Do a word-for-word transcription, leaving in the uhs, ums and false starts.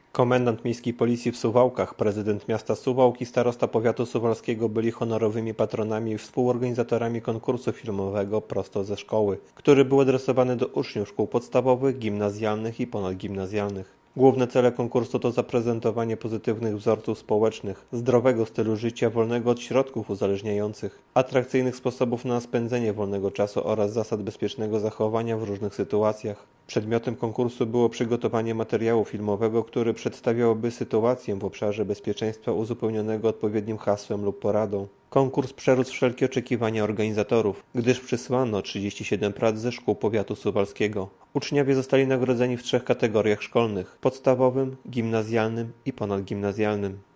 Komendant Miejskiej Policji w Suwałkach, prezydent miasta Suwałk i starosta powiatu suwalskiego byli honorowymi patronami i współorganizatorami konkursu filmowego Prosto ze szkoły, który był adresowany do uczniów szkół podstawowych, gimnazjalnych i ponadgimnazjalnych. Główne cele konkursu to zaprezentowanie pozytywnych wzorców społecznych, zdrowego stylu życia wolnego od środków uzależniających, atrakcyjnych sposobów na spędzenie wolnego czasu oraz zasad bezpiecznego zachowania w różnych sytuacjach. Przedmiotem konkursu było przygotowanie materiału filmowego, który przedstawiałby sytuację w obszarze bezpieczeństwa uzupełnionego odpowiednim hasłem lub poradą. Konkurs przerósł wszelkie oczekiwania organizatorów, gdyż przysłano trzydzieści siedem prac ze szkół powiatu suwalskiego. Uczniowie zostali nagrodzeni w trzech kategoriach szkolnych: podstawowym, gimnazjalnym i ponadgimnazjalnym.